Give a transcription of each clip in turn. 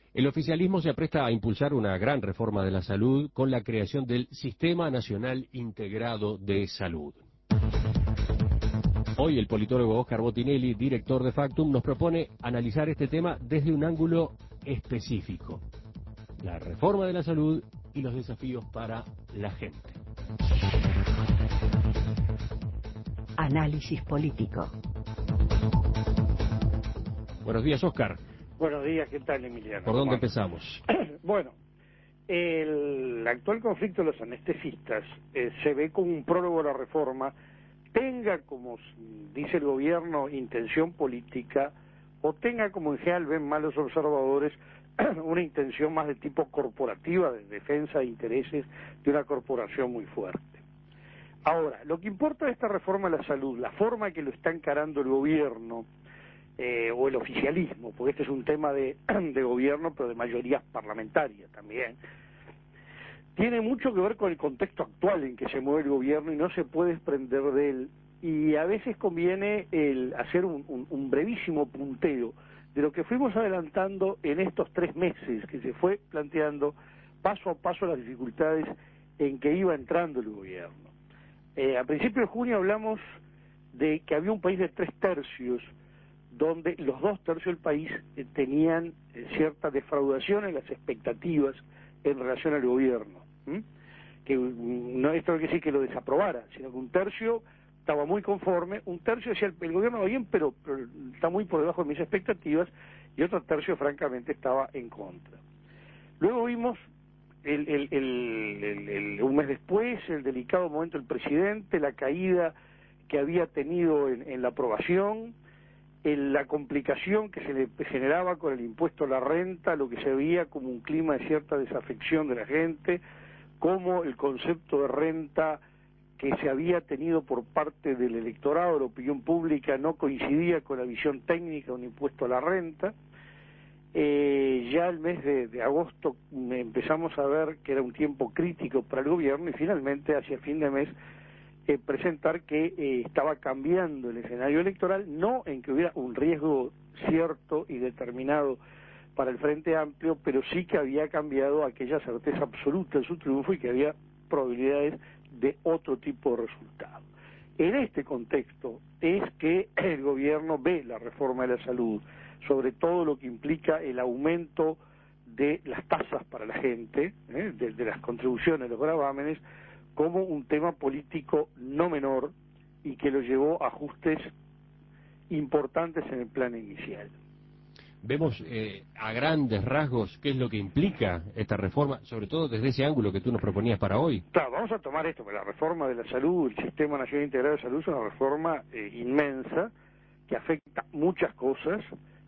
El oficialismo se apresta a impulsar una gran reforma de la salud con la creación del Sistema Nacional Integrado de Salud. Hoy el politólogo Oscar Botinelli, director de Factum, nos propone analizar este tema desde un ángulo específico: la reforma de la salud y los desafíos para la gente. Análisis político. Buenos días, Oscar. Buenos días, ¿qué tal, Emiliano? ¿Por dónde empezamos? Bueno, el actual conflicto de los anestesistas se ve como un prólogo a la reforma, tenga, como dice el gobierno, intención política, o tenga, como en general ven malos observadores, una intención más de tipo corporativa, de defensa de intereses de una corporación muy fuerte. Ahora, lo que importa de esta reforma de la salud, la forma que lo está encarando el gobierno, o el oficialismo, porque este es un tema de gobierno, pero de mayoría parlamentaria también, tiene mucho que ver con el contexto actual en que se mueve el gobierno y no se puede desprender de él, y a veces conviene hacer un brevísimo punteo de lo que fuimos adelantando en estos 3 meses, que se fue planteando paso a paso las dificultades en que iba entrando el gobierno. A principios de junio hablamos de que había un país de 3/3, donde los 2/3 del país tenían cierta defraudación en las expectativas en relación al gobierno. Que no, esto no quiere decir que lo desaprobara, sino que 1/3 estaba muy conforme, 1/3 decía el gobierno va bien, pero está muy por debajo de mis expectativas, y otro 1/3 francamente estaba en contra. Luego vimos un mes después el delicado momento del presidente, la caída que había tenido en la aprobación, la complicación que se le generaba con el impuesto a la renta, lo que se veía como un clima de cierta desafección de la gente, como el concepto de renta que se había tenido por parte del electorado, de la opinión pública, no coincidía con la visión técnica de un impuesto a la renta. Ya el mes de agosto empezamos a ver que era un tiempo crítico para el gobierno, y finalmente hacia fin de mes presentar que estaba cambiando el escenario electoral, no en que hubiera un riesgo cierto y determinado para el Frente Amplio, pero sí que había cambiado aquella certeza absoluta de su triunfo y que había probabilidades de otro tipo de resultado. En este contexto es que el gobierno ve la reforma de la salud, sobre todo lo que implica el aumento de las tasas para la gente, de las contribuciones, los gravámenes, como un tema político no menor, y que lo llevó a ajustes importantes en el plan inicial. Vemos a grandes rasgos qué es lo que implica esta reforma, sobre todo desde ese ángulo que tú nos proponías para hoy. Claro, vamos a tomar esto, que la reforma de la salud, el Sistema Nacional Integrado de Salud, es una reforma inmensa, que afecta muchas cosas,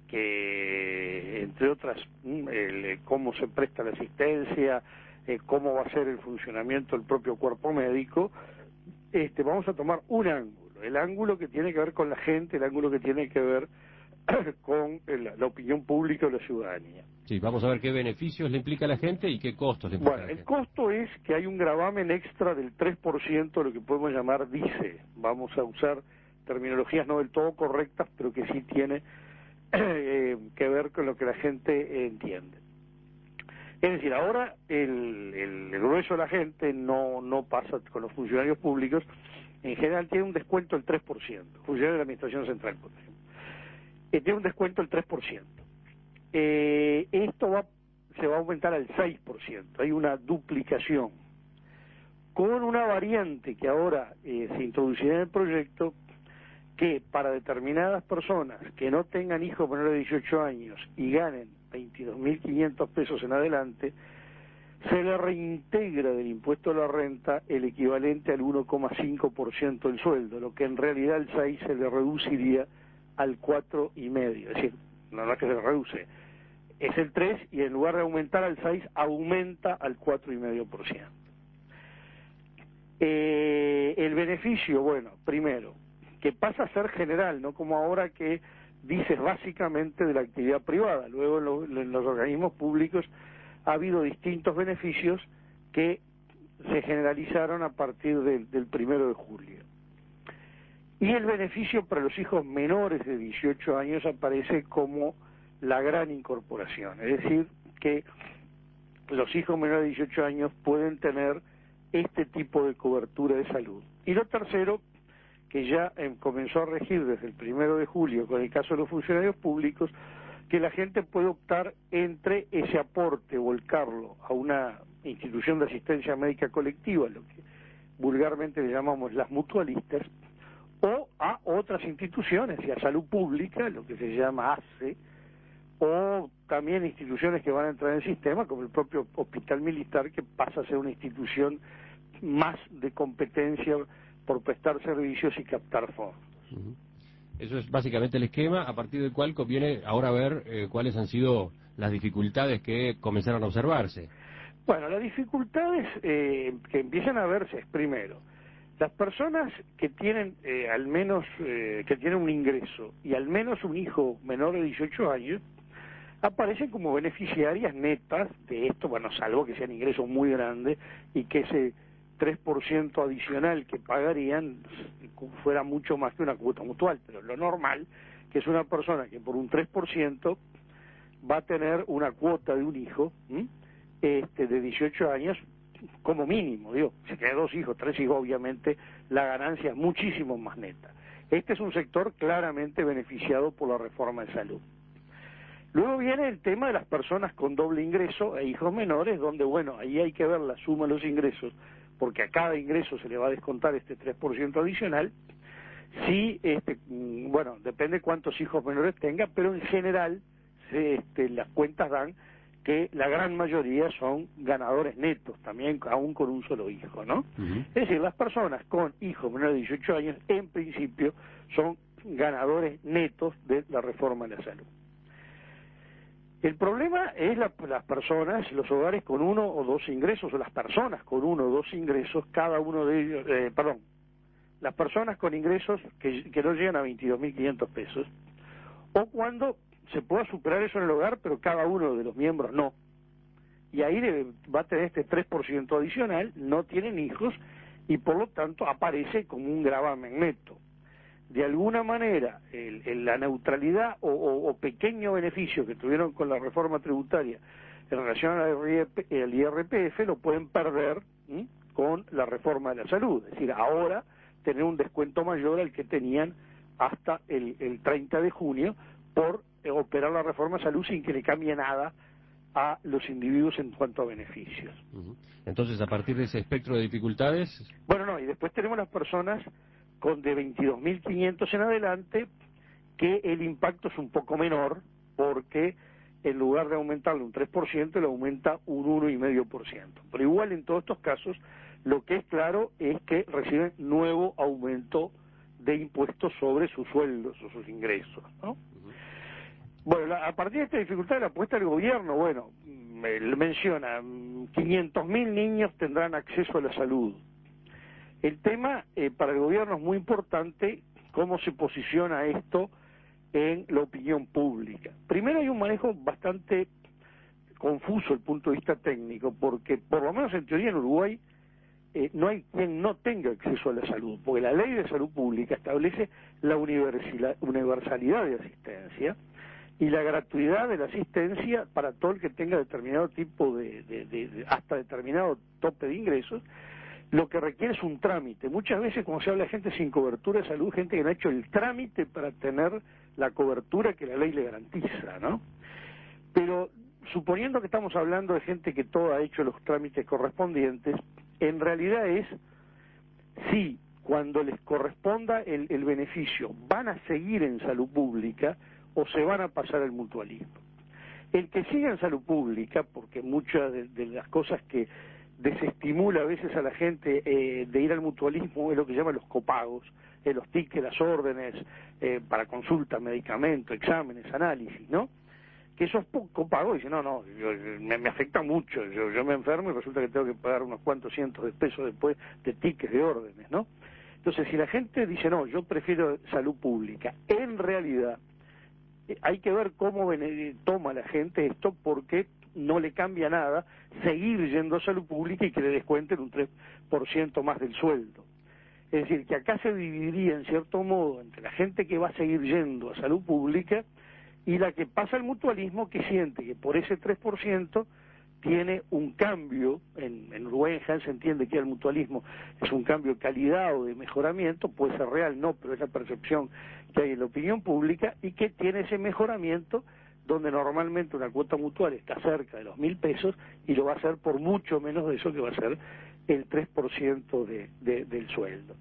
que entre otras cómo se presta la asistencia, cómo va a ser el funcionamiento del propio cuerpo médico. Vamos a tomar un ángulo, el ángulo que tiene que ver con la gente, el ángulo que tiene que ver con la opinión pública de la ciudadanía. Sí, vamos a ver qué beneficios le implica a la gente y qué costos le implica a la gente. El costo es que hay un gravamen extra del 3%, lo que podemos llamar DICE. Vamos a usar terminologías no del todo correctas, pero que sí tiene que ver con lo que la gente entiende. Es decir, ahora el grueso de la gente no pasa con los funcionarios públicos, en general tiene un descuento del 3%, funcionarios de la Administración Central, por ejemplo. Tiene un descuento del 3%. Esto se va a aumentar al 6%, hay una duplicación, con una variante que ahora se introducirá en el proyecto, que para determinadas personas que no tengan hijos menores de 18 años y ganen 22.500 pesos en adelante, se le reintegra del impuesto a la renta el equivalente al 1,5% del sueldo, lo que en realidad el 6 se le reduciría al 4,5%, es decir, no es que se le reduce, es el 3 y en lugar de aumentar al 6 aumenta al 4,5%. El beneficio, bueno, primero, que pasa a ser general, no como ahora que dices básicamente de la actividad privada. Luego en los organismos públicos ha habido distintos beneficios que se generalizaron a partir del 1 de julio. Y el beneficio para los hijos menores de 18 años aparece como la gran incorporación, es decir, que los hijos menores de 18 años pueden tener este tipo de cobertura de salud. Y lo tercero, que ya comenzó a regir desde el 1 de julio con el caso de los funcionarios públicos, que la gente puede optar entre ese aporte, volcarlo a una institución de asistencia médica colectiva, lo que vulgarmente le llamamos las mutualistas, o a otras instituciones, y a salud pública, lo que se llama ACE, o también instituciones que van a entrar en el sistema, como el propio Hospital Militar, que pasa a ser una institución más de competencia por prestar servicios y captar fondos. Eso es básicamente el esquema, a partir del cual conviene ahora ver cuáles han sido las dificultades que comenzaron a observarse. Bueno, las dificultades que empiezan a verse es, primero, las personas que tienen al menos que tienen un ingreso y al menos un hijo menor de 18 años, aparecen como beneficiarias netas de esto, bueno, salvo que sean ingresos muy grandes y que ese 3% adicional que pagarían fuera mucho más que una cuota mutual, pero lo normal que es una persona que por un 3% va a tener una cuota de un hijo de 18 años como mínimo, digo, si tiene 2 hijos, 3 hijos, obviamente la ganancia es muchísimo más neta. Este es un sector claramente beneficiado por la reforma de salud. Luego viene el tema de las personas con doble ingreso e hijos menores, donde, bueno, ahí hay que ver la suma de los ingresos, porque a cada ingreso se le va a descontar este 3% adicional. Sí, bueno, depende cuántos hijos menores tenga, pero en general las cuentas dan que la gran mayoría son ganadores netos, también aún con un solo hijo, ¿no? Es decir, las personas con hijos menores de 18 años, en principio, son ganadores netos de la reforma de la salud. El problema es las personas, los hogares con 1 o 2 ingresos, o las personas con 1 o 2 ingresos, cada uno de ellos, las personas con ingresos que no llegan a 22.500 pesos, o cuando se pueda superar eso en el hogar, pero cada uno de los miembros no. Y ahí va a tener este 3% adicional, no tienen hijos, y por lo tanto aparece como un gravamen neto. De alguna manera, la neutralidad o pequeño beneficio que tuvieron con la reforma tributaria en relación al IRPF lo pueden perder con la reforma de la salud. Es decir, ahora tener un descuento mayor al que tenían hasta el 30 de junio por operar la reforma de salud sin que le cambie nada a los individuos en cuanto a beneficios. Entonces, a partir de ese espectro de dificultades... Bueno, no, y después tenemos las personas con de 22.500 en adelante, que el impacto es un poco menor, porque en lugar de aumentarle un 3%, le aumenta un 1,5%. Pero igual en todos estos casos, lo que es claro es que reciben nuevo aumento de impuestos sobre sus sueldos o sus ingresos, ¿no? Bueno, a partir de esta dificultad la apuesta del gobierno, bueno, menciona, 500.000 niños tendrán acceso a la salud. El tema para el gobierno es muy importante cómo se posiciona esto en la opinión pública. Primero hay un manejo bastante confuso desde el punto de vista técnico, porque por lo menos en teoría en Uruguay no hay quien no tenga acceso a la salud, porque la ley de salud pública establece la universalidad de asistencia y la gratuidad de la asistencia para todo el que tenga determinado tipo hasta determinado tope de ingresos. Lo que requiere es un trámite. Muchas veces cuando se habla de gente sin cobertura de salud, gente que no ha hecho el trámite para tener la cobertura que la ley le garantiza, ¿no? Pero suponiendo que estamos hablando de gente que todo ha hecho los trámites correspondientes, en realidad es si cuando les corresponda el beneficio van a seguir en salud pública o se van a pasar al mutualismo. El que siga en salud pública, porque muchas de las cosas que desestimula a veces a la gente de ir al mutualismo es lo que llaman los copagos, los tickets, las órdenes para consulta, medicamentos, exámenes, análisis, ¿no? Que esos copagos dicen, no, me afecta mucho, yo me enfermo y resulta que tengo que pagar unos cuantos cientos de pesos después de tickets, de órdenes, ¿no? Entonces, si la gente dice, no, yo prefiero salud pública, en realidad hay que ver cómo toma la gente esto, porque no le cambia nada seguir yendo a salud pública y que le descuenten un 3% más del sueldo. Es decir, que acá se dividiría en cierto modo entre la gente que va a seguir yendo a salud pública y la que pasa al mutualismo, que siente que por ese 3% tiene un cambio, en Uruguay en general se entiende que el mutualismo es un cambio de calidad o de mejoramiento, puede ser real, no, pero es la percepción que hay en la opinión pública, y que tiene ese mejoramiento donde normalmente una cuota mutual está cerca de los 1.000 pesos y lo va a hacer por mucho menos de eso, que va a ser el 3% del sueldo.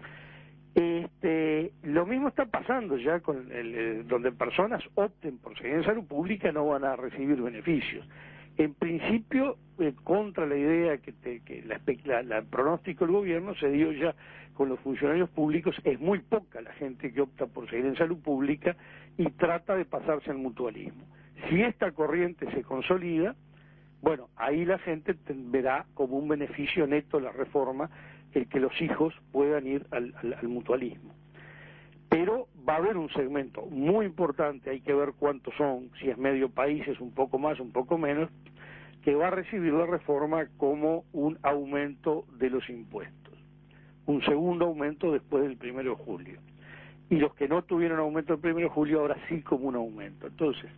Lo mismo está pasando ya con donde personas opten por seguir en salud pública no van a recibir beneficios. En principio, contra la idea que el pronóstico del gobierno se dio ya con los funcionarios públicos, es muy poca la gente que opta por seguir en salud pública y trata de pasarse al mutualismo. Si esta corriente se consolida, bueno, ahí la gente verá como un beneficio neto la reforma el que los hijos puedan ir al mutualismo. Pero va a haber un segmento muy importante, hay que ver cuántos son, si es medio país, es un poco más, un poco menos, que va a recibir la reforma como un aumento de los impuestos, un segundo aumento después del 1 de julio. Y los que no tuvieron aumento el 1 de julio, ahora sí como un aumento. Entonces,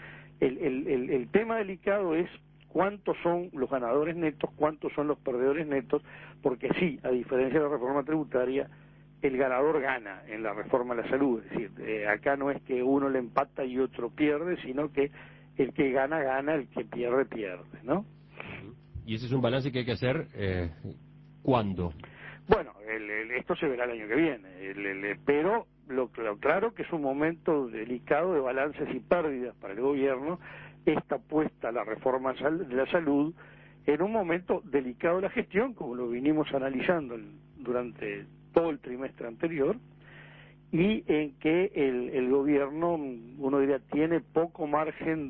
el tema delicado es cuántos son los ganadores netos, cuántos son los perdedores netos, porque sí, a diferencia de la reforma tributaria, el ganador gana en la reforma de la salud. Es decir, acá no es que uno le empata y otro pierde, sino que el que gana, gana, el que pierde, pierde, ¿no? Y ese es un balance que hay que hacer, ¿cuándo? Bueno, esto se verá el año que viene, pero lo claro que es un momento delicado de balances y pérdidas para el gobierno, esta apuesta a la reforma de la salud, en un momento delicado de la gestión, como lo vinimos analizando durante todo el trimestre anterior, y en que el gobierno, uno diría, tiene poco margen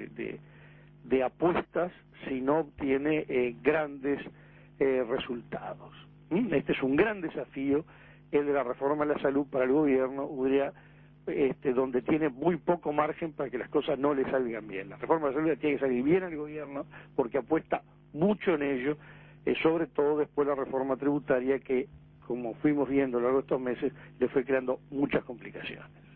de apuestas si no obtiene grandes resultados. Este es un gran desafío, el de la reforma de la salud para el gobierno, donde tiene muy poco margen para que las cosas no le salgan bien. La reforma de la salud tiene que salir bien al gobierno porque apuesta mucho en ello, sobre todo después de la reforma tributaria que, como fuimos viendo a lo largo de estos meses, le fue creando muchas complicaciones.